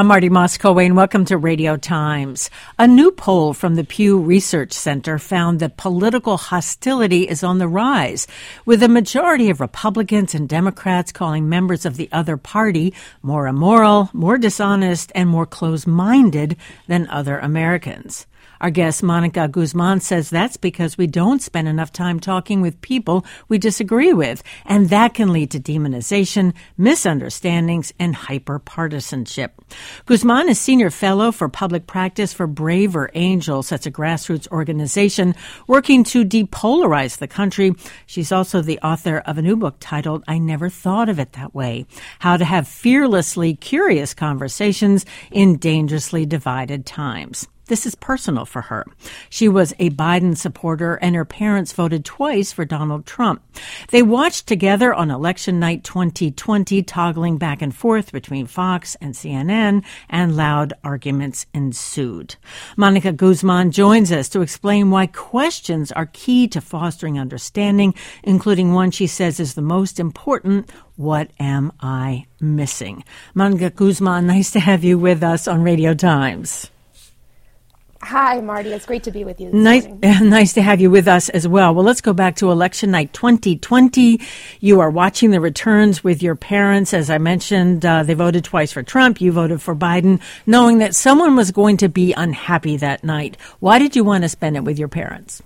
I'm Marty Moss-Coane. Welcome to Radio Times. A new poll from the Pew Research Center found that political hostility is on the rise, with a majority of Republicans and Democrats calling members of the other party more immoral, more dishonest, and more close-minded than other Americans. Our guest, Monica Guzman, says that's because we don't spend enough time talking with people we disagree with, and that can lead to demonization, misunderstandings, and hyper-partisanship. Guzman is Senior Fellow for Public Practice for Braver Angels. That's a grassroots organization working to depolarize the country. She's also the author of a new book titled I Never Thought of It That Way, How to Have Fearlessly Curious Conversations in Dangerously Divided Times. This is personal for her. She was a Biden supporter, and her parents voted twice for Donald Trump. They watched together on election night 2020, toggling back and forth between Fox and CNN, and loud arguments ensued. Monica Guzman joins us to explain why questions are key to fostering understanding, including one she says is the most important: what am I missing? Monica Guzman, nice to have you with us on Radio Times. Hi, Marty. It's great to be with you this morning. Nice to have you with us as well. Well, let's go back to election night 2020. You are watching the returns with your parents. As I mentioned, they voted twice for Trump. You voted for Biden, knowing that someone was going to be unhappy that night. Why did you want to spend it with your parents?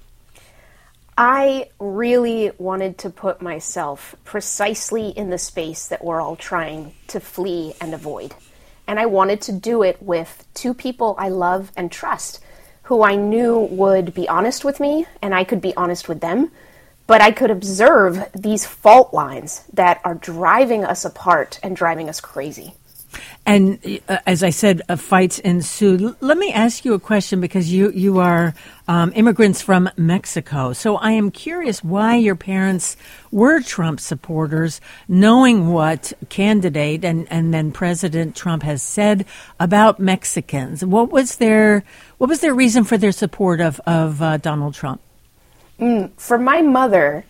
I really wanted to put myself precisely in the space that we're all trying to flee and avoid. And I wanted to do it with two people I love and trust, who I knew would be honest with me, and I could be honest with them. But I could observe these fault lines that are driving us apart and driving us crazy. And as I said, fights ensued. Let me ask you a question, because you are immigrants from Mexico. So I am curious why your parents were Trump supporters, knowing what candidate and then President Trump has said about Mexicans. What was their reason for their support of Donald Trump? For my mother,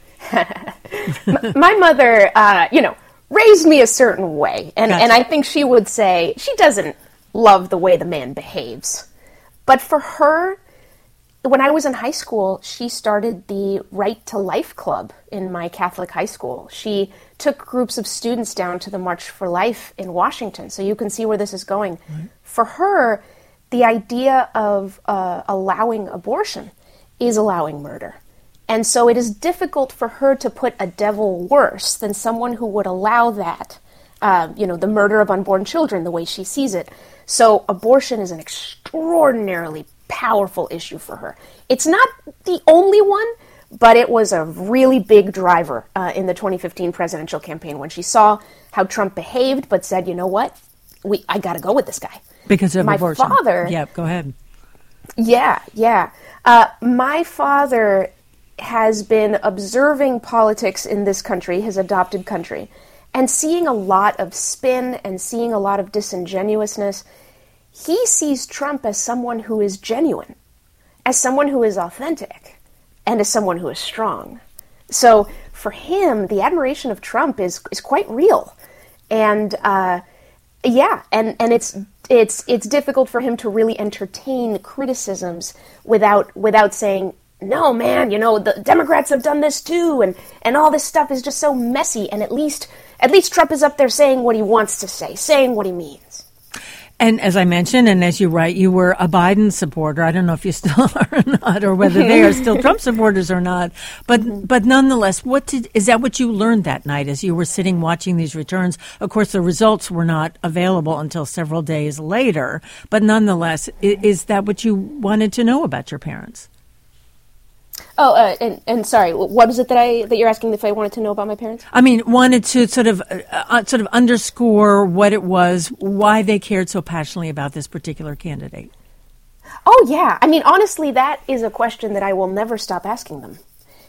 my mother, raised me a certain way. And I think she would say she doesn't love the way the man behaves. But for her, when I was in high school, she started the Right to Life Club in my Catholic high school. She took groups of students down to the March for Life in Washington. So you can see where this is going. Right. For her, the idea of allowing abortion is allowing murder. And so it is difficult for her to put a devil worse than someone who would allow that, the murder of unborn children, the way she sees it. So abortion is an extraordinarily powerful issue for her. It's not the only one, but it was a really big driver in the 2015 presidential campaign when she saw how Trump behaved, but said, you know what, I got to go with this guy. Because of abortion. My father... Yeah, go ahead. Yeah. My father has been observing politics in this country, his adopted country, and seeing a lot of spin and seeing a lot of disingenuousness. He sees Trump as someone who is genuine, as someone who is authentic, and as someone who is strong. So for him, the admiration of Trump is quite real. And it's difficult for him to really entertain criticisms without saying, no, man, the Democrats have done this too, and all this stuff is just so messy, and at least Trump is up there saying what he wants to say, saying what he means. And as I mentioned, and as you write, you were a Biden supporter. I don't know if you still are or not, or whether they are still Trump supporters or not. But nonetheless, is that what you learned that night as you were sitting watching these returns? Of course, the results were not available until several days later. But nonetheless, is that what you wanted to know about your parents? Oh, and sorry, what is it that you're asking if I wanted to know about my parents? I mean, wanted to sort of underscore what it was, why they cared so passionately about this particular candidate. Oh, yeah. I mean, honestly, that is a question that I will never stop asking them.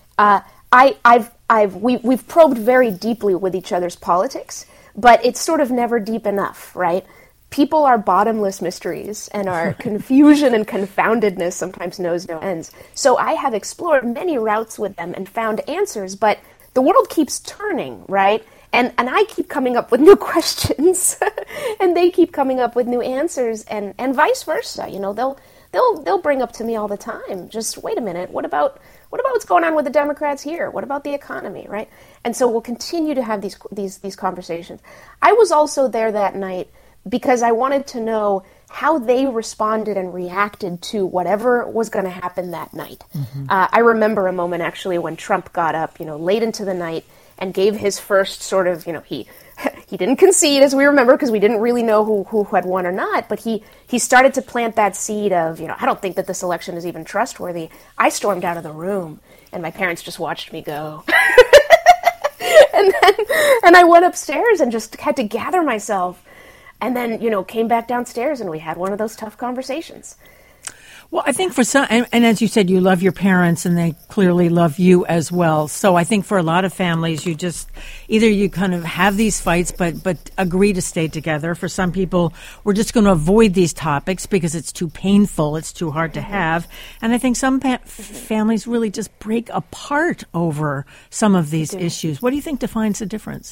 We've probed very deeply with each other's politics, but it's sort of never deep enough, right? People are bottomless mysteries, and our confusion and confoundedness sometimes knows no ends. So I have explored many routes with them and found answers, but the world keeps turning, right? And I keep coming up with new questions, and they keep coming up with new answers, and vice versa. You know, they'll bring up to me all the time, just wait a minute, what about what's going on with the Democrats here? What about the economy, right? And so we'll continue to have these conversations. I was also there that night because I wanted to know how they responded and reacted to whatever was going to happen that night. Mm-hmm. I remember a moment actually when Trump got up, late into the night and gave his first sort of, he didn't concede, as we remember, because we didn't really know who had won or not, but he started to plant that seed of, I don't think that this election is even trustworthy. I stormed out of the room, and my parents just watched me go. and I went upstairs and just had to gather myself, and then, came back downstairs, and we had one of those tough conversations. Well, I think for some, and as you said, you love your parents and they clearly love you as well. So I think for a lot of families, you just, either you kind of have these fights, but agree to stay together. For some people, we're just going to avoid these topics because it's too painful. It's too hard to have. And I think some families really just break apart over some of these issues. What do you think defines the difference?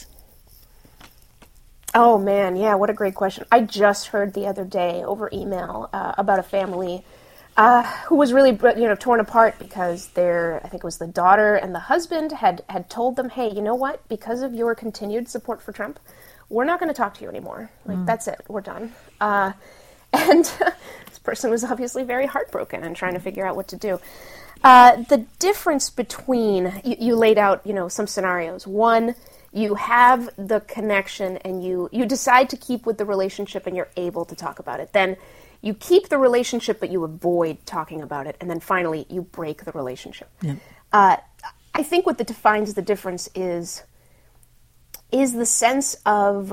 Oh, man. Yeah. What a great question. I just heard the other day over email about a family who was really, torn apart because I think it was the daughter and the husband had told them, hey, you know what? Because of your continued support for Trump, we're not going to talk to you anymore. That's it. We're done. And this person was obviously very heartbroken and trying to figure out what to do. The difference between, you laid out, some scenarios. One, you have the connection and you decide to keep with the relationship and you're able to talk about it. Then you keep the relationship, but you avoid talking about it. And then finally, you break the relationship. Yeah. I think what defines the difference is the sense of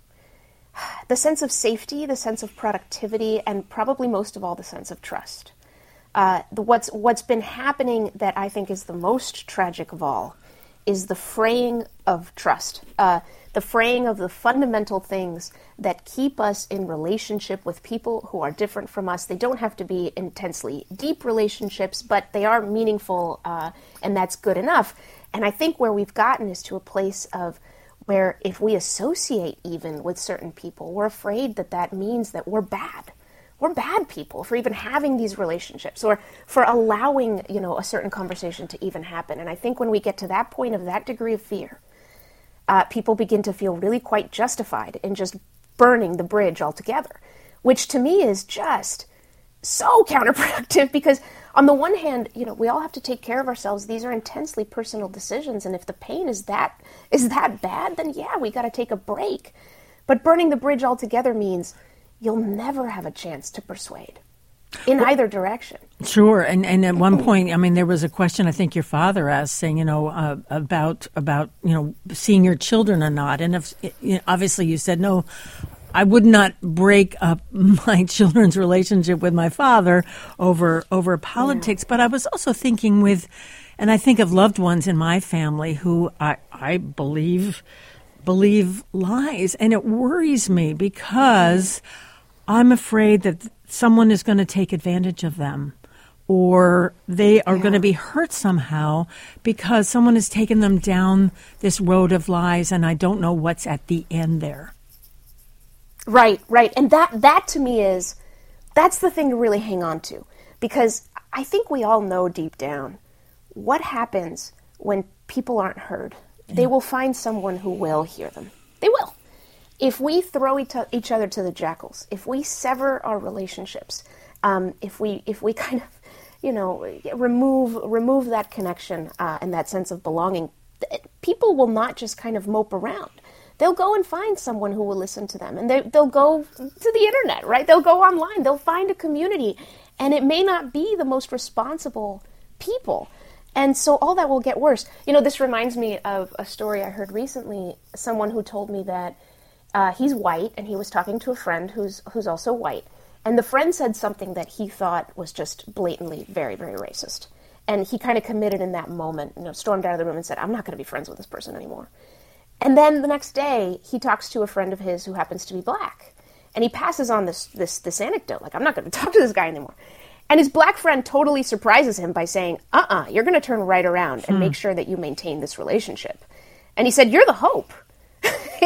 safety, the sense of productivity, and probably most of all, the sense of trust. What's been happening that I think is the most tragic of all is the fraying of trust. The fraying of the fundamental things that keep us in relationship with people who are different from us. They don't have to be intensely deep relationships, but they are meaningful, and that's good enough. And I think where we've gotten is to a place of where if we associate even with certain people, we're afraid that means that we're bad. We're bad people for even having these relationships or for allowing, a certain conversation to even happen. And I think when we get to that point of that degree of fear, people begin to feel really quite justified in just burning the bridge altogether, which to me is just so counterproductive because on the one hand, we all have to take care of ourselves. These are intensely personal decisions. And if the pain is that bad, then yeah, we got to take a break. But burning the bridge altogether means you'll never have a chance to persuade in either direction. Sure. And at one point, there was a question I think your father asked saying, about seeing your children or not. And if, obviously you said, no, I would not break up my children's relationship with my father over politics. Yeah. But I was also thinking and I think of loved ones in my family who I believe lies. And it worries me because I'm afraid that someone is going to take advantage of them or they are going to be hurt somehow because someone has taken them down this road of lies and I don't know what's at the end there. Right. And that to me that's the thing to really hang on to because I think we all know deep down what happens when people aren't heard. Yeah. They will find someone who will hear them. They will. If we throw each other to the jackals, if we sever our relationships, if we kind of, remove that connection and that sense of belonging, people will not just kind of mope around. They'll go and find someone who will listen to them, and they'll go to the internet, right? They'll go online. They'll find a community, and it may not be the most responsible people. And so all that will get worse. This reminds me of a story I heard recently, someone who told me that he's white, and he was talking to a friend who's also white. And the friend said something that he thought was just blatantly very, very racist. And he kind of committed in that moment, stormed out of the room and said, I'm not going to be friends with this person anymore. And then the next day, he talks to a friend of his who happens to be black. And he passes on this anecdote, like, I'm not going to talk to this guy anymore. And his black friend totally surprises him by saying, you're going to turn right around and make sure that you maintain this relationship. And he said, you're the hope.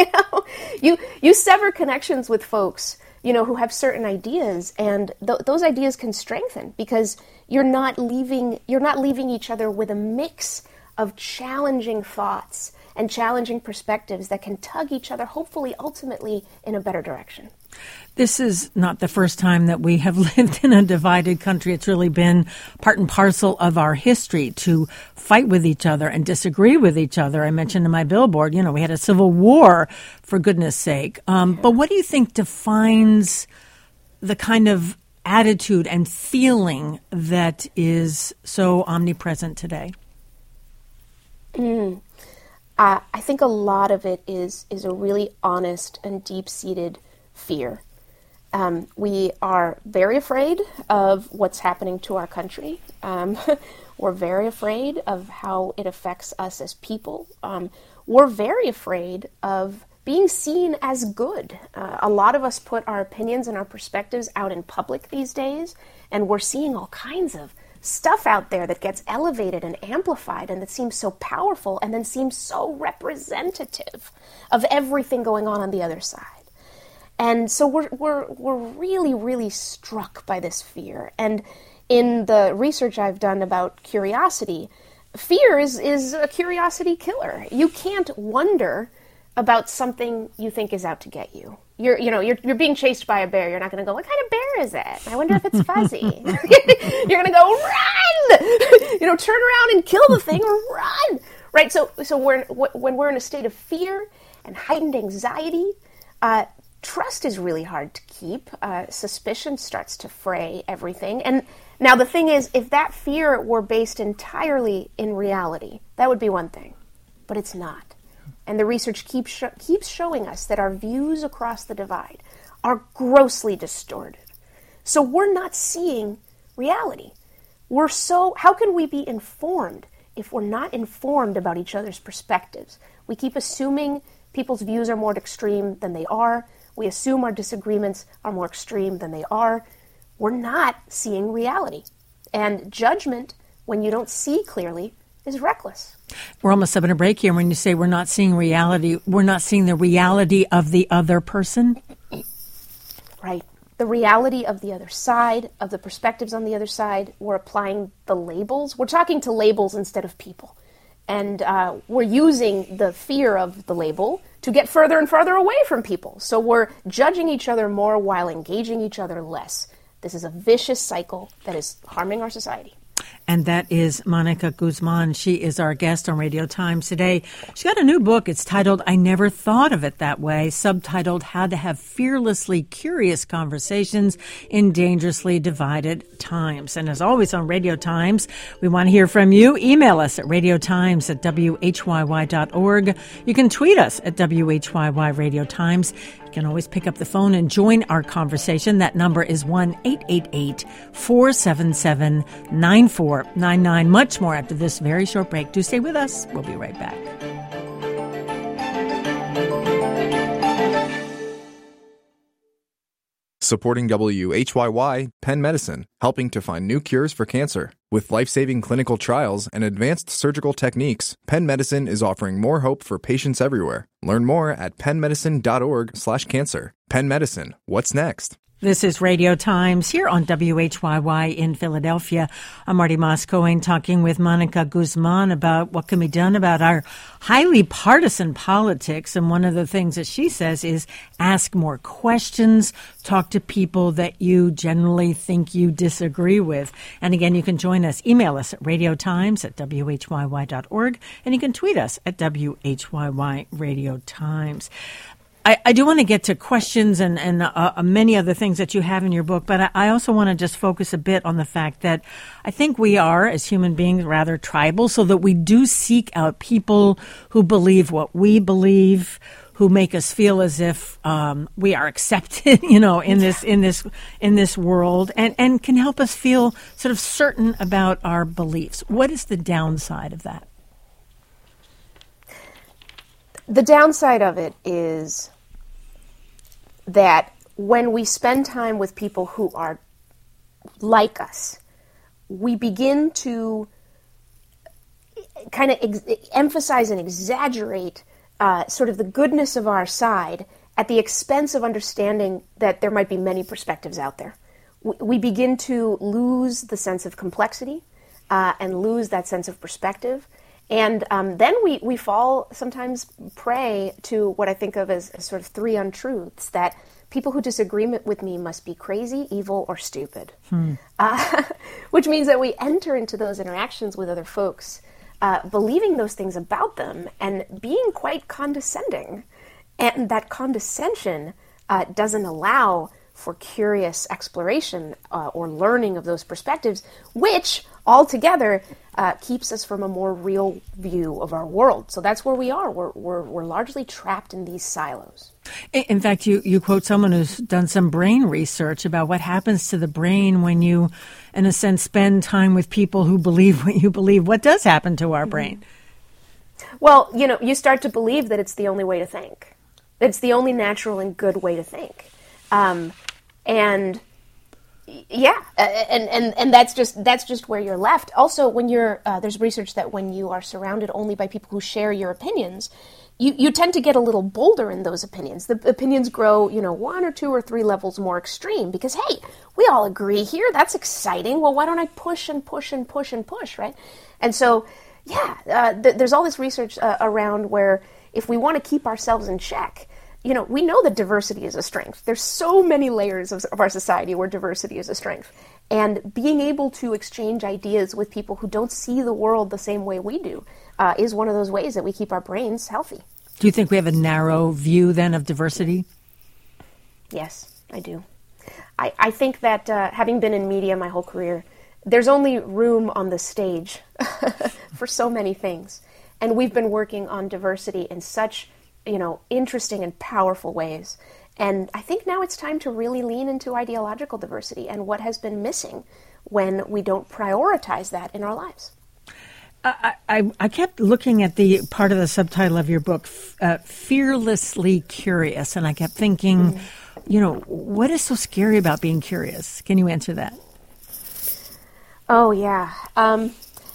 You sever connections with folks, who have certain ideas, and those ideas can strengthen because you're not leaving each other with a mix of challenging thoughts and challenging perspectives that can tug each other, hopefully, ultimately, in a better direction. This is not the first time that we have lived in a divided country. It's really been part and parcel of our history to fight with each other and disagree with each other. I mentioned in my billboard, we had a civil war, for goodness sake. But what do you think defines the kind of attitude and feeling that is so omnipresent today? I think a lot of it is a really honest and deep-seated fear. We are very afraid of what's happening to our country. We're very afraid of how it affects us as people. We're very afraid of being seen as good. A lot of us put our opinions and our perspectives out in public these days, and we're seeing all kinds of stuff out there that gets elevated and amplified and that seems so powerful and then seems so representative of everything going on the other side. And so we're really, really struck by this fear. And in the research I've done about curiosity, fear is a curiosity killer. You can't wonder about something you think is out to get you. You're being chased by a bear. You're not going to go, what kind of bear is it? I wonder if it's fuzzy. You're going to go, run! Turn around and kill the thing or run! Right? So when we're in a state of fear and heightened anxiety, trust is really hard to keep. Suspicion starts to fray everything. And now the thing is, if that fear were based entirely in reality, that would be one thing. But it's not. And the research keeps showing us that our views across the divide are grossly distorted. So we're not seeing reality. How can we be informed if we're not informed about each other's perspectives? We keep assuming people's views are more extreme than they are. We assume our disagreements are more extreme than they are. We're not seeing reality. And judgment, when you don't see clearly, is reckless. We're almost up in a break here. When you say we're not seeing reality, we're not seeing the reality of the other person? Right. The reality of the other side, of the perspectives on the other side. We're applying the labels. We're talking to labels instead of people. And we're using the fear of the label to get further and further away from people. So we're judging each other more while engaging each other less. This is a vicious cycle that is harming our society. And that is Monica Guzman. She is our guest on Radio Times today. She got a new book. It's titled I Never Thought of It That Way, subtitled How to Have Fearlessly Curious Conversations in Dangerously Divided Times. And as always on Radio Times, we want to hear from you. Email us at radiotimes@whyy.org. You can tweet us at WHYY Radio Times. You can always pick up the phone and join our conversation. That number is 1-888-477-9499. Much more after this very short break. Do stay with us. We'll be right back. Supporting WHYY, Penn Medicine, helping to find new cures for cancer. With life-saving clinical trials and advanced surgical techniques, Penn Medicine is offering more hope for patients everywhere. Learn more at pennmedicine.org/cancer. Penn Medicine, what's next? This is Radio Times here on WHYY in Philadelphia. I'm Marty Moss-Cohen talking with Monica Guzman about what can be done about our highly partisan politics. And one of the things that she says is ask more questions, talk to people that you generally think you disagree with. And again, you can join us. Email us at radiotimes@whyy.org, and you can tweet us at WHYY Radio Times. I do want to get to questions and many other things that you have in your book, but I also want to just focus a bit on the fact that I think we are, as human beings, rather tribal, so that we do seek out people who believe what we believe, who make us feel as if we are accepted, in this world, and can help us feel sort of certain about our beliefs. What is the downside of that? The downside of it is that when we spend time with people who are like us, we begin to kind of emphasize and exaggerate sort of the goodness of our side at the expense of understanding that there might be many perspectives out there. We begin to lose the sense of complexity and lose that sense of perspective. And then we fall sometimes prey to what I think of as sort of three untruths, that people who disagree with me must be crazy, evil, or stupid. Which means that we enter into those interactions with other folks believing those things about them and being quite condescending. And that condescension doesn't allow for curious exploration or learning of those perspectives, which altogether keeps us from a more real view of our world. So that's where we are. We're largely trapped in these silos. In fact, you quote someone who's done some brain research about what happens to the brain when you, in a sense, spend time with people who believe what you believe. What does happen to our brain? Well, you start to believe that it's the only way to think. It's the only natural and good way to think. And that's just where you're left. Also, when there's research that when you are surrounded only by people who share your opinions, you tend to get a little bolder in those opinions. The opinions grow, 1 or 2 or 3 levels more extreme because, hey, we all agree here. That's exciting. Well, why don't I push and push and push and push, right? And so, there's all this research around where if we want to keep ourselves in check, we know that diversity is a strength. There's so many layers of our society where diversity is a strength. And being able to exchange ideas with people who don't see the world the same way we do is one of those ways that we keep our brains healthy. Do you think we have a narrow view then of diversity? Yes, I do. I think that having been in media my whole career, there's only room on the stage for so many things. And we've been working on diversity in such interesting and powerful ways. And I think now it's time to really lean into ideological diversity and what has been missing when we don't prioritize that in our lives. I kept looking at the part of the subtitle of your book, Fearlessly Curious, and I kept thinking, what is so scary about being curious? Can you answer that? Oh, yeah. I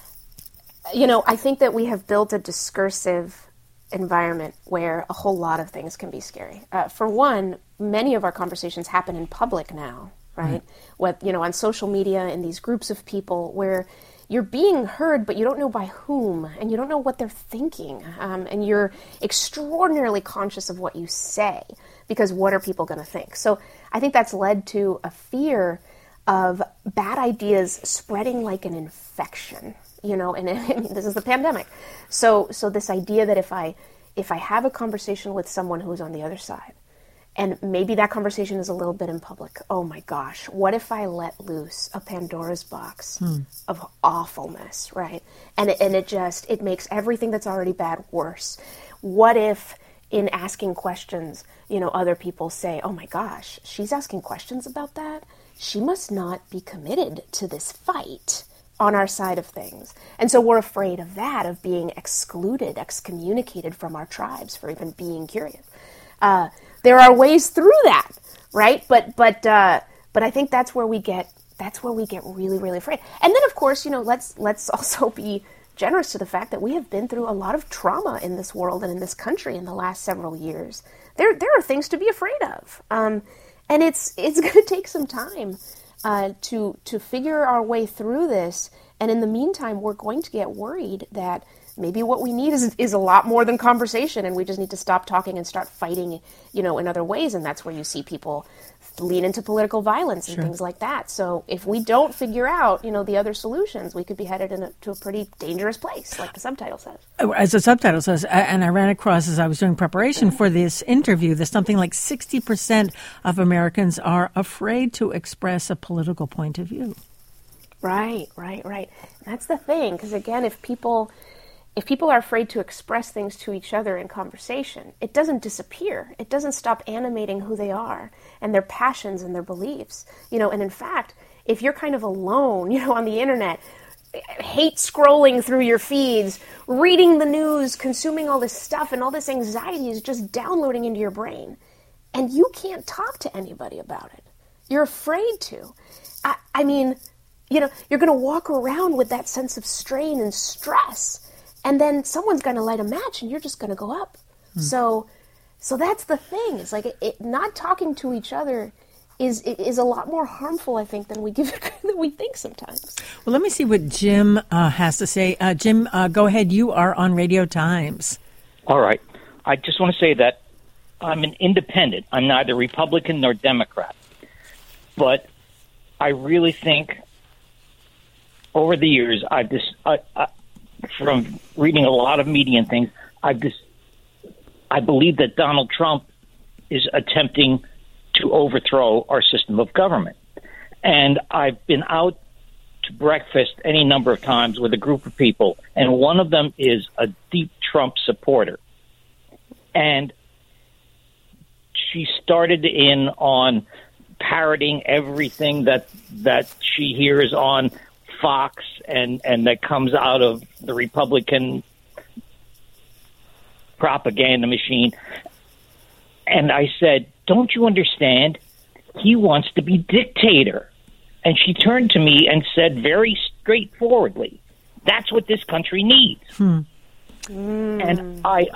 think that we have built a discursive environment where a whole lot of things can be scary. For one, many of our conversations happen in public now, right? What on social media in these groups of people where you're being heard, but you don't know by whom, and you don't know what they're thinking, and you're extraordinarily conscious of what you say because what are people going to think? So I think that's led to a fear of bad ideas spreading like an infection. And this is the pandemic. So this idea that if I have a conversation with someone who's on the other side, and maybe that conversation is a little bit in public, oh my gosh, what if I let loose a Pandora's box of awfulness, right? And it makes everything that's already bad worse. What if in asking questions, other people say, oh my gosh, she's asking questions about that? She must not be committed to this fight on our side of things. And so we're afraid of that, of being excluded, excommunicated from our tribes for even being curious. There are ways through that, right? But I think that's where we get really, really afraid. And then of course, let's also be generous to the fact that we have been through a lot of trauma in this world and in this country in the last several years. There are things to be afraid of. And it's going to take some time to figure our way through this. And in the meantime, we're going to get worried that maybe what we need is a lot more than conversation, and we just need to stop talking and start fighting, in other ways. And that's where you see people lean into political violence and things like that. So if we don't figure out, the other solutions, we could be headed to a pretty dangerous place, like the subtitle says. As the subtitle says, and I ran across as I was doing preparation for this interview, that something like 60% of Americans are afraid to express a political point of view. Right. That's the thing, because again, if people are afraid to express things to each other in conversation, it doesn't disappear. It doesn't stop animating who they are and their passions and their beliefs. And in fact, if you're kind of alone, on the internet, hate scrolling through your feeds, reading the news, consuming all this stuff, and all this anxiety is just downloading into your brain, and you can't talk to anybody about it. You're afraid to. I mean, you're going to walk around with that sense of strain and stress. And then someone's going to light a match and you're just going to go up. So that's the thing. It's like not talking to each other is a lot more harmful, I think, than we think sometimes. Well, let me see what Jim has to say. Jim, go ahead. You are on Radio Times. All right. I just want to say that I'm an independent. I'm neither Republican nor Democrat. But I really think over the years, from reading a lot of media and things, I believe that Donald Trump is attempting to overthrow our system of government. And I've been out to breakfast any number of times with a group of people, and one of them is a deep Trump supporter. And she started in on parroting everything that she hears on Fox and that comes out of the Republican propaganda machine. And I said, don't you understand? He wants to be dictator. And she turned to me and said very straightforwardly, that's what this country needs. And I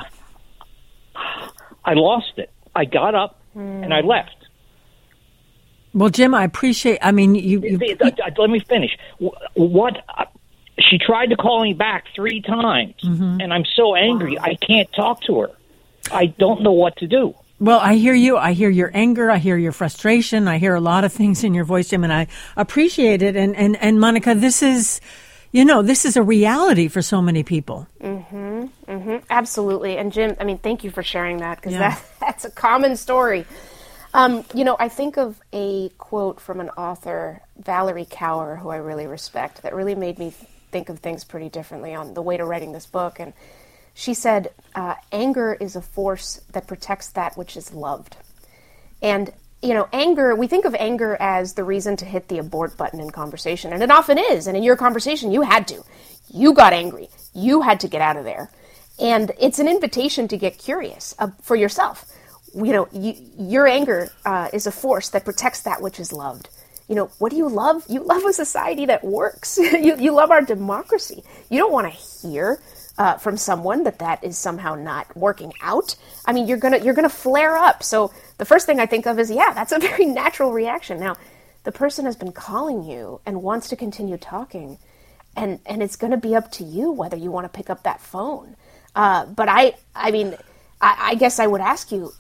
lost it. I got up and I left. Well, Jim, I appreciate, I mean, let me finish. She tried to call me back 3 times, and I'm so angry, I can't talk to her. I don't know what to do. Well, I hear you. I hear your anger. I hear your frustration. I hear a lot of things in your voice, Jim, and I appreciate it. And Monica, this is a reality for so many people. Absolutely. And Jim, I mean, thank you for sharing that, because that's a common story. I think of a quote from an author, Valerie Kaur, who I really respect, that really made me think of things pretty differently on the way to writing this book. And she said, anger is a force that protects that which is loved. And, anger, we think of anger as the reason to hit the abort button in conversation. And it often is. And in your conversation, you had to. You got angry. You had to get out of there. And it's an invitation to get curious for yourself. Your anger is a force that protects that which is loved. What do you love? You love a society that works. You love our democracy. You don't want to hear from someone that is somehow not working out. I mean, you're gonna flare up. So the first thing I think of is, that's a very natural reaction. Now, the person has been calling you and wants to continue talking, and it's going to be up to you whether you want to pick up that phone. But I guess I would ask you,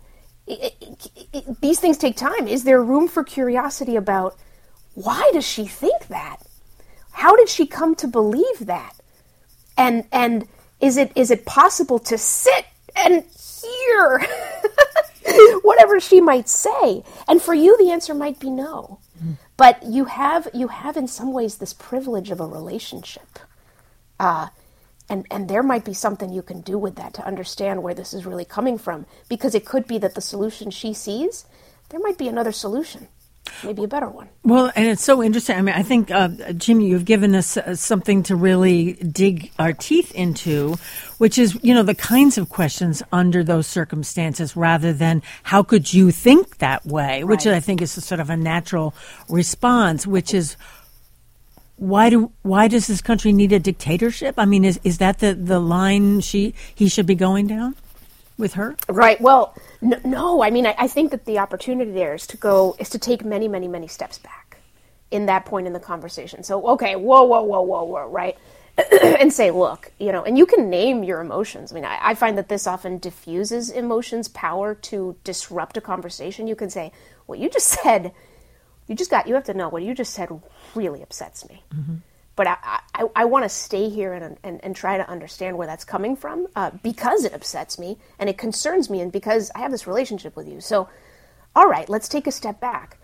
these things take time. Is there room for curiosity about why does she think that? How did she come to believe that? And is it possible to sit and hear whatever she might say? And for you, the answer might be no. But you have in some ways this privilege of a relationship. And there might be something you can do with that to understand where this is really coming from. Because it could be that the solution she sees, there might be another solution, maybe a better one. Well, and it's so interesting. I mean, I think, Jim, you've given us something to really dig our teeth into, which is, the kinds of questions under those circumstances rather than how could you think that way, which I think is a sort of a natural response, which is, why does this country need a dictatorship? I mean, is that the line he should be going down with her? Right. Well, no. I mean, I think that the opportunity there is to take many, many, many steps back in that point in the conversation. So, okay, whoa, right? And say, look, and you can name your emotions. I mean, I find that this often diffuses emotions' power to disrupt a conversation. You can say, what you just said, you have to know what you just said really upsets me. But I want to stay here and try to understand where that's coming from because it upsets me and it concerns me and because I have this relationship with you. So, all right, let's take a step back.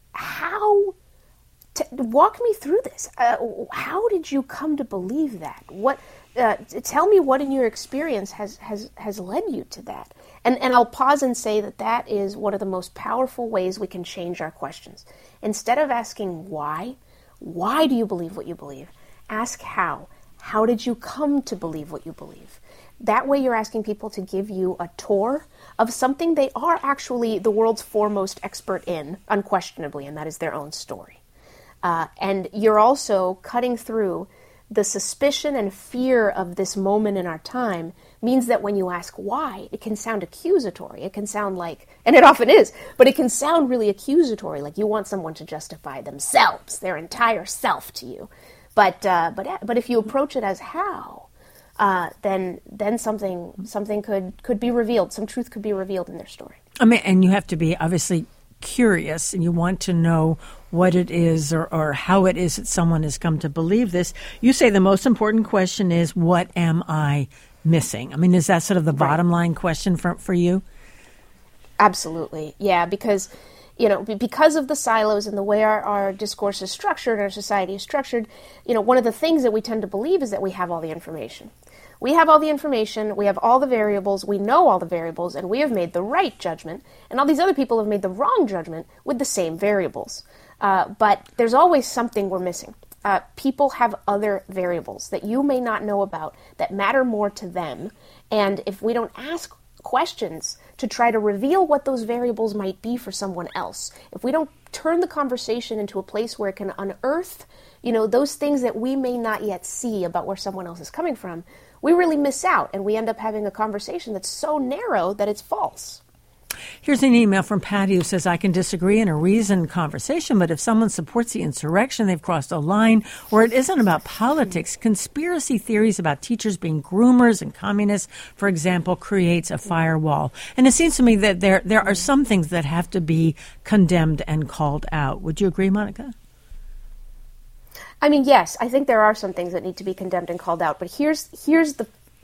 Walk me through this. How did you come to believe that? Tell me what in your experience has led you to that. And I'll pause and say that is one of the most powerful ways we can change our questions. Instead of asking why do you believe what you believe? Ask how. How did you come to believe what you believe? That way you're asking people to give you a tour of something they are actually the world's foremost expert in, unquestionably, and that is their own story. And you're also cutting through the suspicion and fear of this moment in our time means that when you ask why, it can sound accusatory. It can sound like, and it often is, but it can sound really accusatory, like you want someone to justify themselves, their entire self to you. But if you approach it as how, then something could be revealed. Some truth could be revealed in their story. I mean, and you have to be obviously curious, and you want to know what it is or how it is that someone has come to believe this. You say the most important question is, what am I missing? I mean, is that sort of the bottom line question for you? Absolutely. Yeah, because of the silos and the way our discourse is structured, our society is structured, one of the things that we tend to believe is that we have all the information. We have all the information, we have all the variables, we know all the variables, and we have made the right judgment, and all these other people have made the wrong judgment with the same variables. But there's always something we're missing. People have other variables that you may not know about that matter more to them, and if we don't ask questions to try to reveal what those variables might be for someone else, if we don't turn the conversation into a place where it can unearth, those things that we may not yet see about where someone else is coming from, we really miss out, and we end up having a conversation that's so narrow that it's false. Here's an email from Patty who says, I can disagree in a reasoned conversation, but if someone supports the insurrection, they've crossed a line, or it isn't about politics. Conspiracy theories about teachers being groomers and communists, for example, creates a firewall. And it seems to me that there are some things that have to be condemned and called out. Would you agree, Monica? I mean, yes, I think there are some things that need to be condemned and called out, but here's the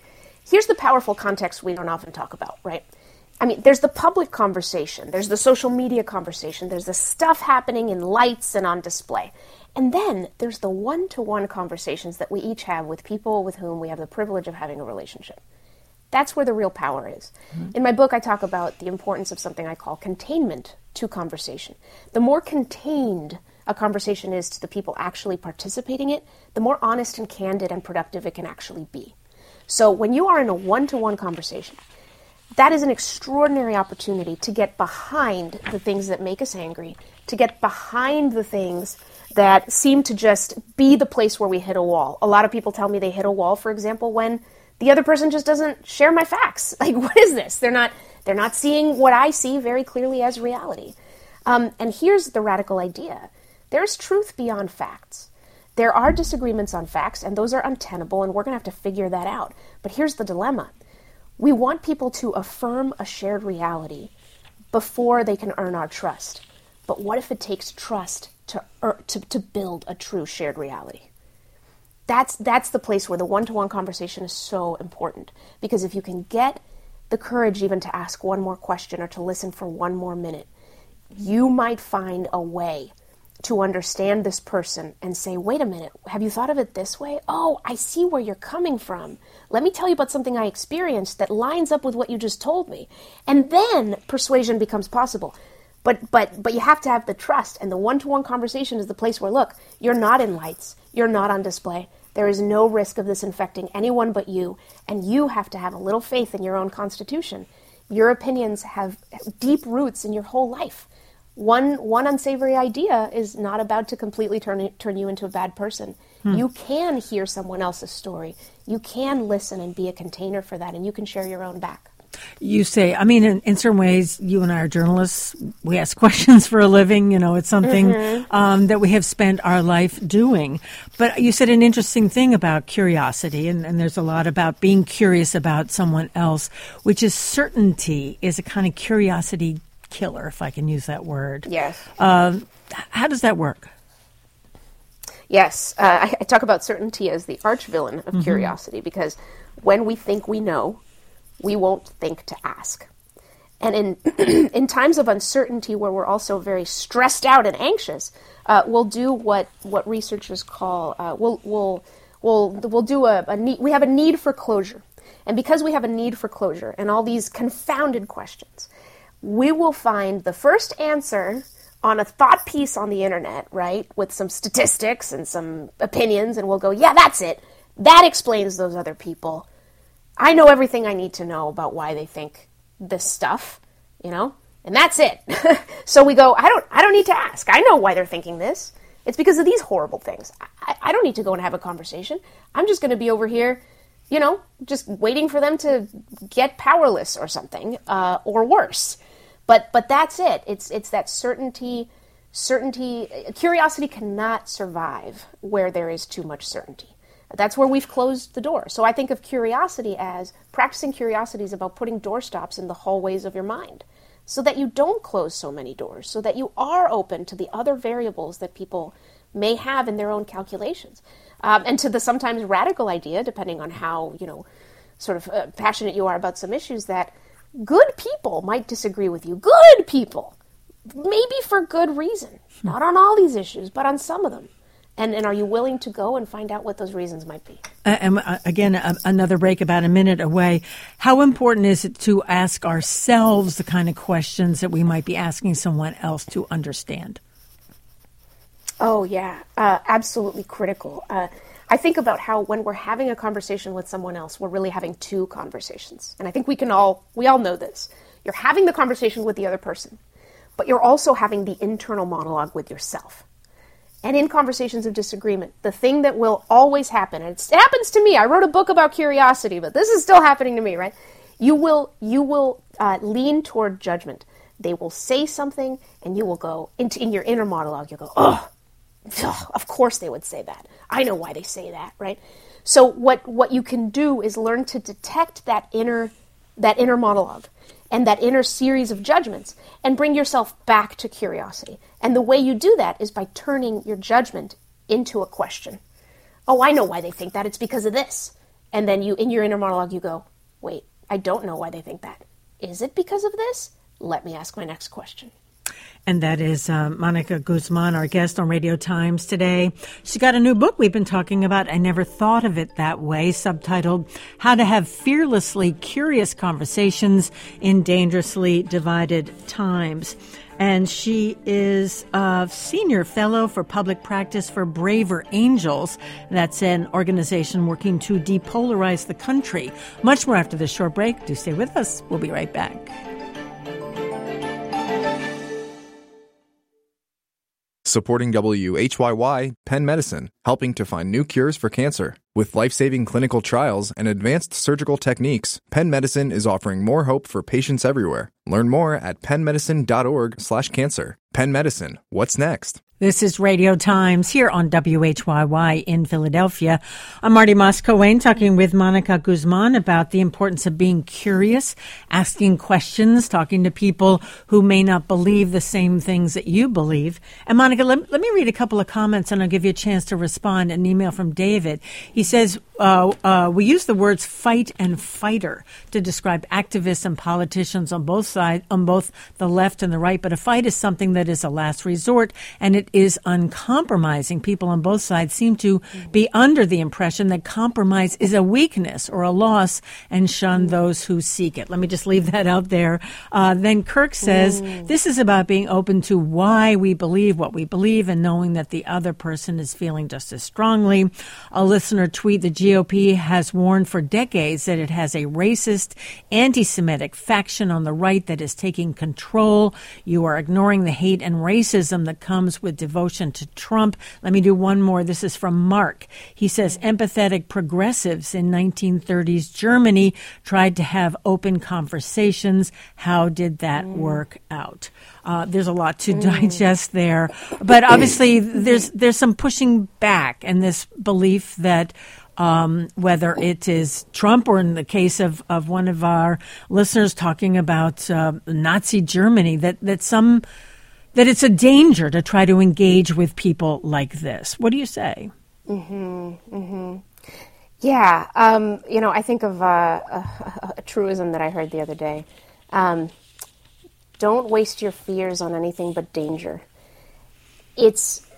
powerful context we don't often talk about, right? I mean, there's the public conversation, there's the social media conversation, there's the stuff happening in lights and on display. And then there's the one-to-one conversations that we each have with people with whom we have the privilege of having a relationship. That's where the real power is. Mm-hmm. In my book, I talk about the importance of something I call containment to conversation. The more contained a conversation is to the people actually participating in it, the more honest and candid and productive it can actually be. So when you are in a one-to-one conversation, that is an extraordinary opportunity to get behind the things that make us angry, to get behind the things that seem to just be the place where we hit a wall. A lot of people tell me they hit a wall, for example, when the other person just doesn't share my facts. Like, what is this? They're not seeing what I see very clearly as reality. And here's the radical idea. There's truth beyond facts. There are disagreements on facts, and those are untenable, and we're going to have to figure that out. But here's the dilemma. We want people to affirm a shared reality before they can earn our trust. But what if it takes trust to build a true shared reality? That's the place where the one-to-one conversation is so important. Because if you can get the courage even to ask one more question or to listen for one more minute, you might find a way to understand this person and say, wait a minute, have you thought of it this way? Oh, I see where you're coming from. Let me tell you about something I experienced that lines up with what you just told me. And then persuasion becomes possible. But you have to have the trust, and the one-to-one conversation is the place where, look, you're not in lights, you're not on display. There is no risk of this infecting anyone but you, and you have to have a little faith in your own constitution. Your opinions have deep roots in your whole life. One unsavory idea is not about to completely turn you into a bad person. You can hear someone else's story. You can listen and be a container for that, and you can share your own back. You say, I mean, in certain ways, you and I are journalists. We ask questions for a living. It's something that we have spent our life doing. But you said an interesting thing about curiosity, and there's a lot about being curious about someone else, which is certainty is a kind of curiosity killer, if I can use that word. Yes. How does that work? Yes. I talk about certainty as the arch villain of curiosity, because when we think we know, we won't think to ask. And in times of uncertainty where we're also very stressed out and anxious, we'll do what researchers call, we'll do a need, we have a need for closure. And because we have a need for closure and all these confounded questions, we will find the first answer on a thought piece on the internet, right, with some statistics and some opinions, and we'll go, yeah, that's it. That explains those other people. I know everything I need to know about why they think this stuff, and that's it. So we go, I don't need to ask. I know why they're thinking this. It's because of these horrible things. I don't need to go and have a conversation. I'm just going to be over here just waiting for them to get powerless or something, or worse. But that's it. It's that certainty. Curiosity cannot survive where there is too much certainty. That's where we've closed the door. So I think of curiosity as practicing curiosity is about putting doorstops in the hallways of your mind so that you don't close so many doors, so that you are open to the other variables that people may have in their own calculations. And to the sometimes radical idea, depending on how, passionate you are about some issues, that good people might disagree with you. Good people. Maybe for good reason. Not on all these issues, but on some of them. And are you willing to go and find out what those reasons might be? And again, another break about a minute away. How important is it to ask ourselves the kind of questions that we might be asking someone else to understand? Oh, yeah. Absolutely critical. I think about how when we're having a conversation with someone else, we're really having two conversations. And I think we all know this. You're having the conversation with the other person, but you're also having the internal monologue with yourself. And in conversations of disagreement, the thing that will always happen, and it happens to me, I wrote a book about curiosity, but this is still happening to me, right? You will lean toward judgment. They will say something, and you will go, in your inner monologue, you'll go, oh, of course they would say that. I know why they say that, right? So what you can do is learn to detect that inner monologue and that inner series of judgments and bring yourself back to curiosity. And the way you do that is by turning your judgment into a question. Oh, I know why they think that. It's because of this. And then in your inner monologue, you go, wait, I don't know why they think that. Is it because of this? Let me ask my next question. And that is Monica Guzman, our guest on Radio Times today. She got a new book we've been talking about, I Never Thought of It That Way, subtitled How to Have Fearlessly Curious Conversations in Dangerously Divided Times. And she is a senior fellow for public practice for Braver Angels. That's an organization working to depolarize the country. Much more after this short break. Do stay with us. We'll be right back. Supporting WHYY, Penn Medicine, helping to find new cures for cancer. With life-saving clinical trials and advanced surgical techniques, Penn Medicine is offering more hope for patients everywhere. Learn more at pennmedicine.org/cancer. Penn Medicine, what's next? This is Radio Times here on WHYY in Philadelphia. I'm Marty Moss-Coane talking with Monica Guzman about the importance of being curious, asking questions, talking to people who may not believe the same things that you believe. And Monica, let me read a couple of comments and I'll give you a chance to respond. An email from David. He says, we use the words fight and fighter to describe activists and politicians on both sides, on both the left and the right. But a fight is something that is a last resort, and it is uncompromising. People on both sides seem to be under the impression that compromise is a weakness or a loss and shun those who seek it. Let me just leave that out there. Then Kirk says, this is about being open to why we believe what we believe and knowing that the other person is feeling just as strongly. A listener tweet, the GOP has warned for decades that it has a racist, anti-Semitic faction on the right that is taking control. You are ignoring the hate and racism that comes with devotion to Trump. Let me do one more. This is from Mark. He says, empathetic progressives in 1930s Germany tried to have open conversations. How did that work out? There's a lot to digest there. But obviously, there's some pushing back and this belief that whether it is Trump or in the case of one of our listeners talking about Nazi Germany, that it's a danger to try to engage with people like this. What do you say? Yeah. I think of a truism that I heard the other day. Don't waste your fears on anything but danger. It's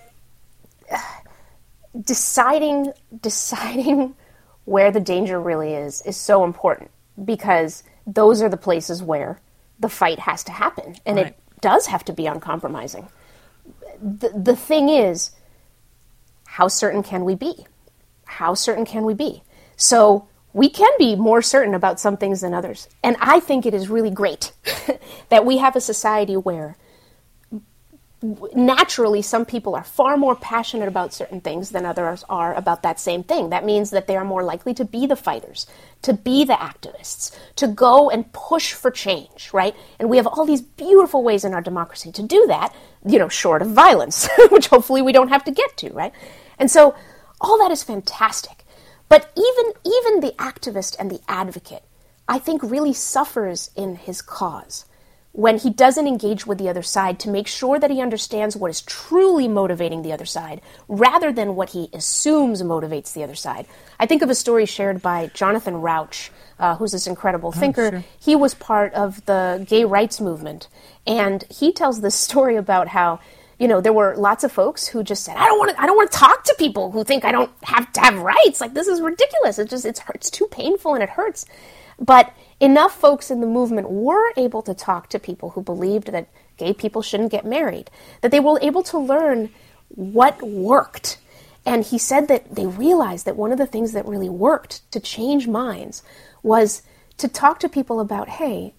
deciding where the danger really is so important, because those are the places where the fight has to happen. And right. It does have to be uncompromising. The thing is, how certain can we be? How certain can we be? So we can be more certain about some things than others. And I think it is really great that we have a society where naturally, some people are far more passionate about certain things than others are about that same thing. That means that they are more likely to be the fighters, to be the activists, to go and push for change, right? And we have all these beautiful ways in our democracy to do that, short of violence, which hopefully we don't have to get to, right? And so all that is fantastic. But even the activist and the advocate, I think, really suffers in his cause when he doesn't engage with the other side to make sure that he understands what is truly motivating the other side rather than what he assumes motivates the other side. I think of a story shared by Jonathan Rauch, who's this incredible thinker. Sure. He was part of the gay rights movement, and he tells this story about how there were lots of folks who just said, I don't want to talk to people who think I don't have to have rights. Like, this is ridiculous. It's too painful and it hurts. But enough folks in the movement were able to talk to people who believed that gay people shouldn't get married, that they were able to learn what worked. And he said that they realized that one of the things that really worked to change minds was to talk to people about, hey,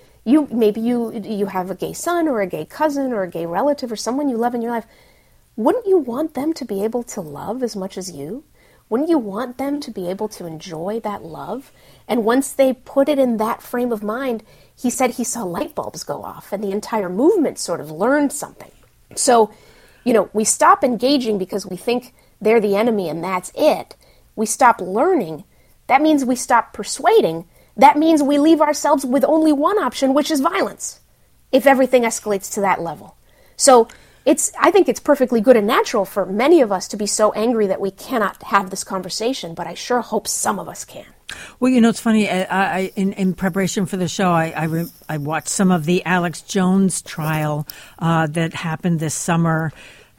you have a gay son or a gay cousin or a gay relative or someone you love in your life. Wouldn't you want them to be able to love as much as you? Wouldn't you want them to be able to enjoy that love? And once they put it in that frame of mind, he said he saw light bulbs go off and the entire movement sort of learned something. So, we stop engaging because we think they're the enemy and that's it. We stop learning. That means we stop persuading. That means we leave ourselves with only one option, which is violence, if everything escalates to that level. So I think it's perfectly good and natural for many of us to be so angry that we cannot have this conversation, but I sure hope some of us can. Well, it's funny. I in preparation for the show, I watched some of the Alex Jones trial that happened this summer.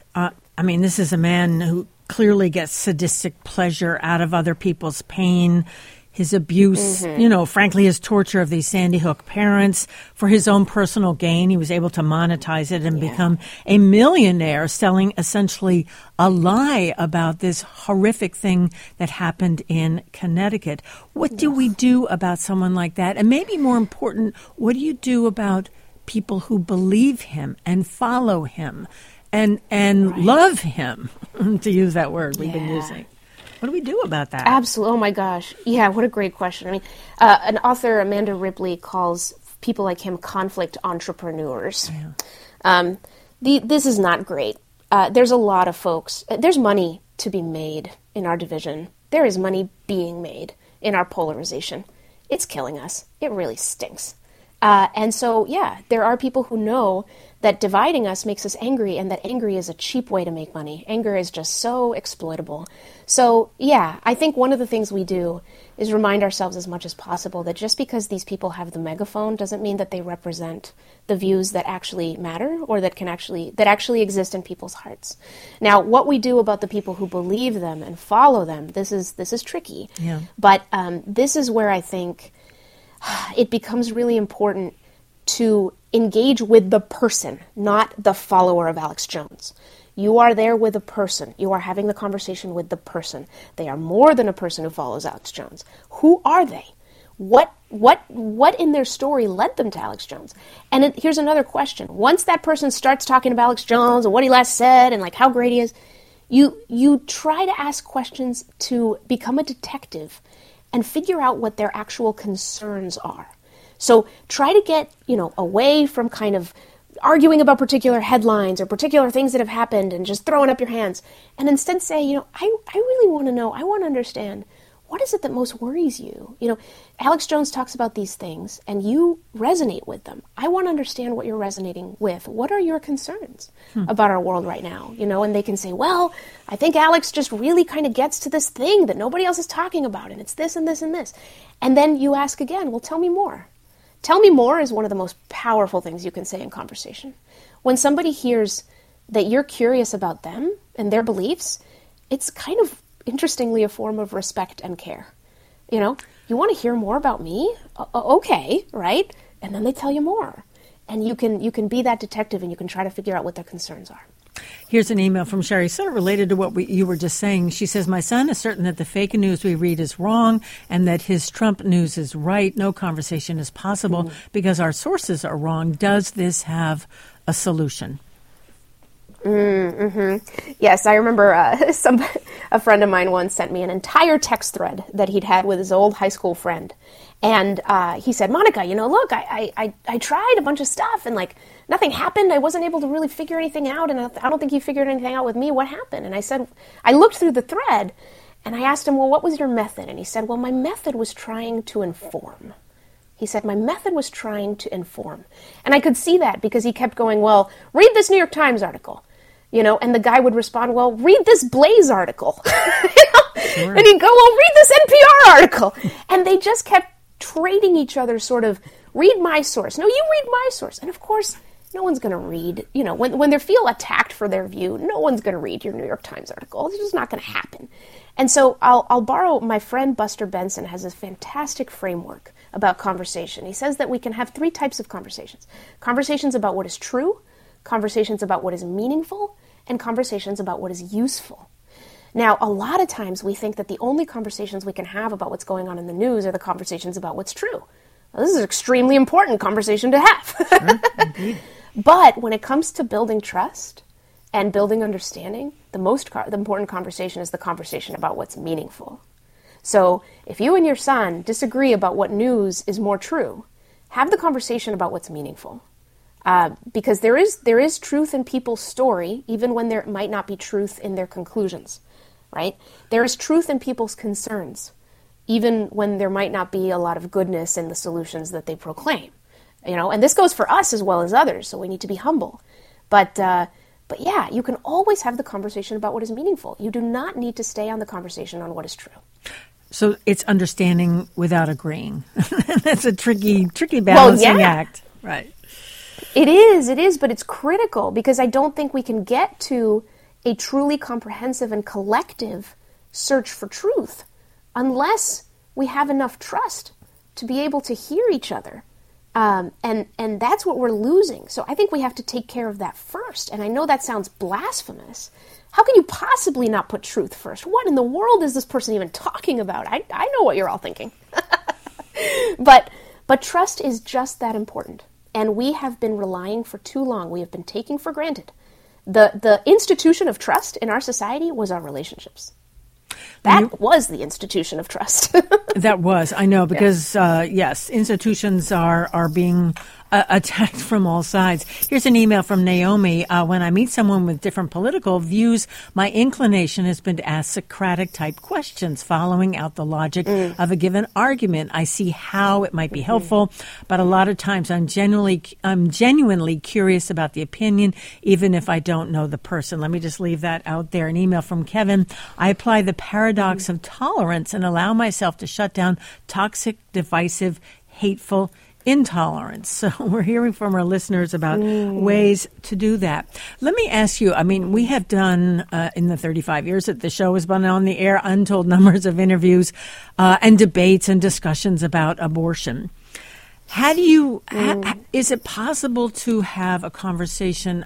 This is a man who clearly gets sadistic pleasure out of other people's pain. His abuse, frankly, his torture of these Sandy Hook parents for his own personal gain. He was able to monetize it and become a millionaire selling essentially a lie about this horrific thing that happened in Connecticut. What do we do about someone like that? And maybe more important, what do you do about people who believe him and follow him and love him, to use that word we've been using? What do we do about that? Absolutely. Oh, my gosh. Yeah, what a great question. An author, Amanda Ripley, calls people like him conflict entrepreneurs. Yeah. This is not great. There's a lot of folks. There's money to be made in our division. There is money being made in our polarization. It's killing us. It really stinks. And so, there are people who know that dividing us makes us angry, and that angry is a cheap way to make money. Anger is just so exploitable. So, I think one of the things we do is remind ourselves as much as possible that just because these people have the megaphone doesn't mean that they represent the views that actually matter or that actually exist in people's hearts. Now, what we do about the people who believe them and follow them, this is tricky. Yeah. But this is where I think it becomes really important to engage with the person, not the follower of Alex Jones. You are there with a person. You are having the conversation with the person. They are more than a person who follows Alex Jones. Who are they? What in their story led them to Alex Jones? And here's another question. Once that person starts talking about Alex Jones and what he last said and how great he is, you try to ask questions to become a detective and figure out what their actual concerns are. So try to get, away from kind of arguing about particular headlines or particular things that have happened and just throwing up your hands. And instead say, I really want to know, I want to understand, what is it that most worries you? Alex Jones talks about these things and you resonate with them. I want to understand what you're resonating with. What are your concerns about our world right now? And they can say, well, I think Alex just really kind of gets to this thing that nobody else is talking about, and it's this and this and this. And then you ask again, well, tell me more. Tell me more is one of the most powerful things you can say in conversation. When somebody hears that you're curious about them and their beliefs, it's kind of interestingly a form of respect and care. You want to hear more about me? Okay, right? And then they tell you more. And you can be that detective and you can try to figure out what their concerns are. Here's an email from Sherry, sort of related to what you were just saying. She says, my son is certain that the fake news we read is wrong and that his Trump news is right. No conversation is possible because our sources are wrong. Does this have a solution? Yes, I remember a friend of mine once sent me an entire text thread that he'd had with his old high school friend. And he said, Monica, look, I tried a bunch of stuff and like nothing happened. I wasn't able to really figure anything out. And I don't think you figured anything out with me. What happened? And I said, I looked through the thread and I asked him, well, what was your method? And he said, well, my method was trying to inform. He said, my method was trying to inform. And I could see that because he kept going, well, read this New York Times article. And the guy would respond, well, read this Blaze article. Sure. And he'd go, well, read this NPR article. And they just kept trading each other sort of, read my source. No, you read my source. And of course, no one's going to read, when they feel attacked for their view, no one's going to read your New York Times article. It's just not going to happen. And so I'll borrow, my friend Buster Benson has a fantastic framework about conversation. He says that we can have 3 types of conversations. Conversations about what is true, conversations about what is meaningful, and conversations about what is useful. Now, a lot of times we think that the only conversations we can have about what's going on in the news are the conversations about what's true. Well, this is an extremely important conversation to have. Sure, indeed. But when it comes to building trust and building understanding, the important conversation is the conversation about what's meaningful. So if you and your son disagree about what news is more true, have the conversation about what's meaningful. Because there is truth in people's story, even when there might not be truth in their conclusions, right? There is truth in people's concerns, even when there might not be a lot of goodness in the solutions that they proclaim, and this goes for us as well as others, so we need to be humble. But yeah, you can always have the conversation about what is meaningful. You do not need to stay on the conversation on what is true. So it's understanding without agreeing. That's a tricky balancing act. Right. It is, but it's critical because I don't think we can get to a truly comprehensive and collective search for truth unless we have enough trust to be able to hear each other. And that's what we're losing. So I think we have to take care of that first. And I know that sounds blasphemous. How can you possibly not put truth first? What in the world is this person even talking about? I know what you're all thinking. But trust is just that important. And we have been relying for too long. We have been taking for granted. The institution of trust in our society was our relationships. That was the institution of trust. That was, I know, because, yes, institutions are being attacked from all sides. Here's an email from Naomi. When I meet someone with different political views, my inclination has been to ask Socratic-type questions, following out the logic of a given argument. I see how it might be helpful, but a lot of times I'm genuinely curious about the opinion, even if I don't know the person. Let me just leave that out there. An email from Kevin. I apply the paradox of tolerance and allow myself to shut down toxic, divisive, hateful intolerance. So we're hearing from our listeners about ways to do that. Let me ask you, we have done, in the 35 years that the show has been on the air, untold numbers of interviews and debates and discussions about abortion. How do you, is it possible to have a conversation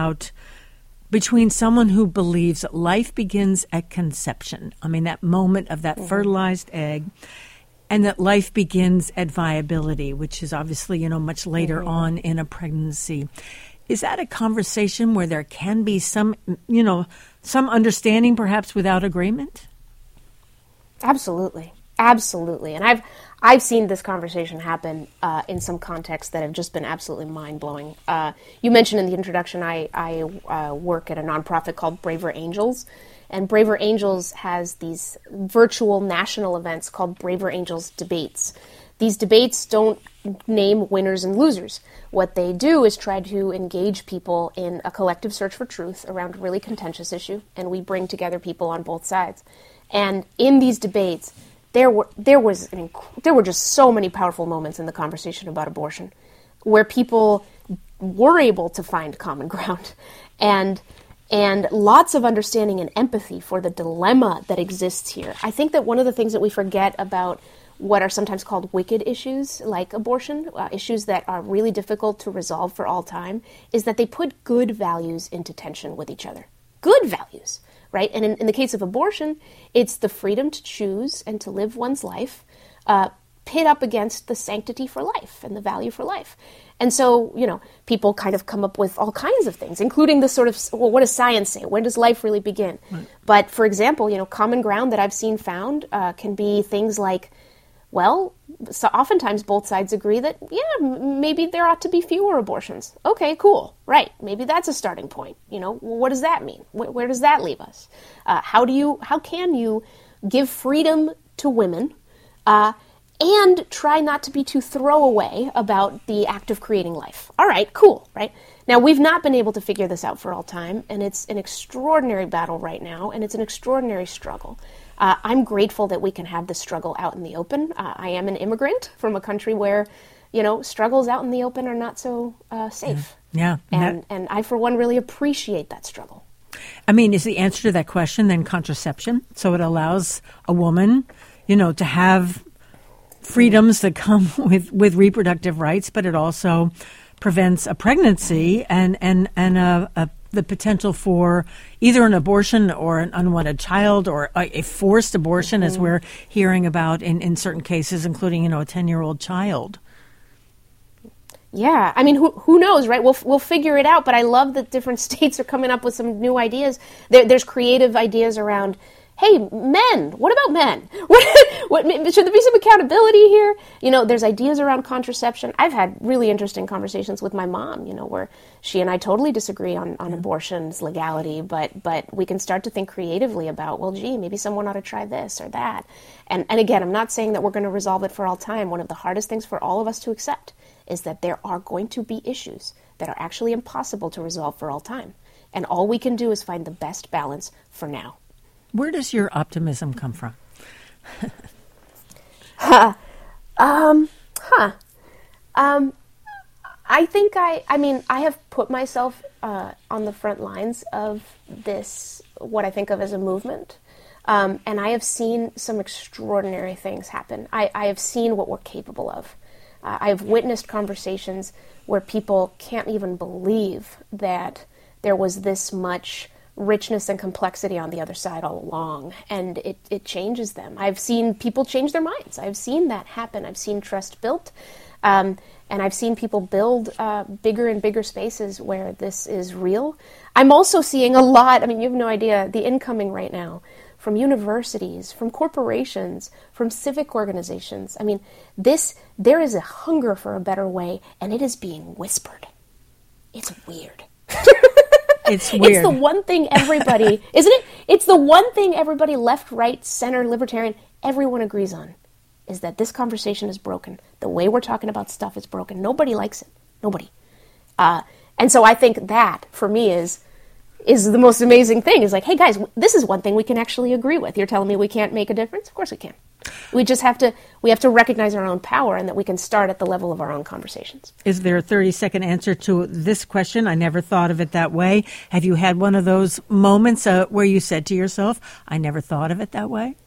between someone who believes that life begins at conception, that moment of that fertilized egg, and that life begins at viability, which is obviously, much later on in a pregnancy. Is that a conversation where there can be some understanding, perhaps without agreement? Absolutely. And I've seen this conversation happen in some contexts that have just been absolutely mind-blowing. You mentioned in the introduction I work at a nonprofit called Braver Angels. And Braver Angels has these virtual national events called Braver Angels Debates. These debates don't name winners and losers. What they do is try to engage people in a collective search for truth around a really contentious issue, and we bring together people on both sides. And in these debates, there were just so many powerful moments in the conversation about abortion where people were able to find common ground and lots of understanding and empathy for the dilemma that exists here. I think that one of the things that we forget about what are sometimes called wicked issues, like abortion, issues that are really difficult to resolve for all time, is that they put good values into tension with each other. Good values, right? And in the case of abortion, it's the freedom to choose and to live one's life, pit up against the sanctity for life and the value for life. And so, people kind of come up with all kinds of things, including the sort of, well, what does science say? When does life really begin? Right. But for example, common ground that I've seen found can be things like, well, so oftentimes both sides agree that, maybe there ought to be fewer abortions. Okay, cool. Right. Maybe that's a starting point. What does that mean? Where does that leave us? How can you give freedom to women, and try not to be too throwaway about the act of creating life? All right, cool, right? Now, we've not been able to figure this out for all time, and it's an extraordinary battle right now, and it's an extraordinary struggle. I'm grateful that we can have this struggle out in the open. I am an immigrant from a country where, struggles out in the open are not so safe. Yeah. And I, for one, really appreciate that struggle. I mean, is the answer to that question then contraception? So it allows a woman, to have freedoms that come with reproductive rights, but it also prevents a pregnancy and the potential for either an abortion or an unwanted child or a forced abortion, as we're hearing about in certain cases, including, a 10-year-old child. Yeah, I mean, who knows, right? We'll figure it out, but I love that different states are coming up with some new ideas. There's creative ideas around, hey, men, what about men? What should there be some accountability here? There's ideas around contraception. I've had really interesting conversations with my mom, where she and I totally disagree on abortion's legality, but we can start to think creatively about, well, gee, maybe someone ought to try this or that. And again, I'm not saying that we're going to resolve it for all time. One of the hardest things for all of us to accept is that there are going to be issues that are actually impossible to resolve for all time. And all we can do is find the best balance for now. Where does your optimism come from? I think I have put myself on the front lines of this, what I think of as a movement. And I have seen some extraordinary things happen. I have seen what we're capable of. I have witnessed conversations where people can't even believe that there was this much richness and complexity on the other side all along, and it changes them. I've seen people change their minds. I've seen that happen. I've seen trust built, and I've seen people build bigger and bigger spaces where this is real. I'm also seeing a lot, you have no idea, the incoming right now from universities, from corporations, from civic organizations. There is a hunger for a better way, and it is being whispered. It's weird. It's weird. It's the one thing everybody, isn't it? It's the one thing everybody, left, right, center, libertarian, everyone agrees on, is that this conversation is broken. The way we're talking about stuff is broken. Nobody likes it. Nobody. And so I think that, for me, is the most amazing thing. Is like, hey, guys, this is one thing we can actually agree with. You're telling me we can't make a difference? Of course we can. We just have to recognize our own power and that we can start at the level of our own conversations. Is there a 30-second answer to this question? I never thought of it that way. Have you had one of those moments where you said to yourself, I never thought of it that way?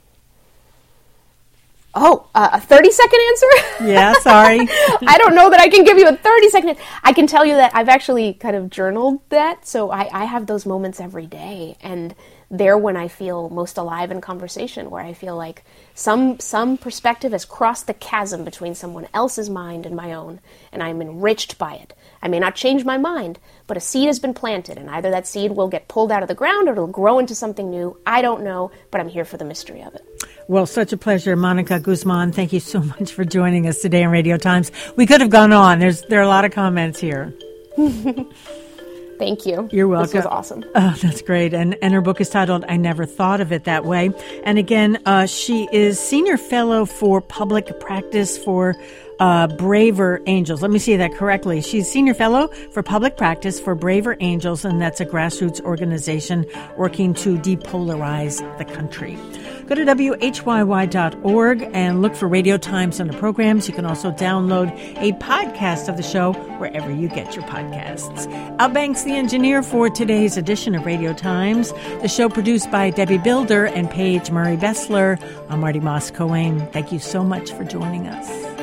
Oh, a 30-second answer? Yeah, sorry. I don't know that I can give you a 30-second. I can tell you that I've actually kind of journaled that, so I have those moments every day, and they're when I feel most alive in conversation, where I feel like some perspective has crossed the chasm between someone else's mind and my own, and I'm enriched by it. I may not change my mind, but a seed has been planted, and either that seed will get pulled out of the ground or it'll grow into something new. I don't know, but I'm here for the mystery of it. Well, such a pleasure. Monica Guzman, thank you so much for joining us today on Radio Times. We could have gone on. There are a lot of comments here. Thank you. You're welcome. This was awesome. Oh, that's great. And her book is titled, I Never Thought of It That Way. And again, she is Senior Fellow for Public Practice for Braver Angels. Let me say that correctly. She's Senior Fellow for Public Practice for Braver Angels, and that's a grassroots organization working to depolarize the country. Go to WHYY.org and look for Radio Times under programs. You can also download a podcast of the show wherever you get your podcasts. Al Banks, the engineer for today's edition of Radio Times. The show produced by Debbie Builder and Paige Murray Bessler. I'm Marty Moss Cohen. Thank you so much for joining us.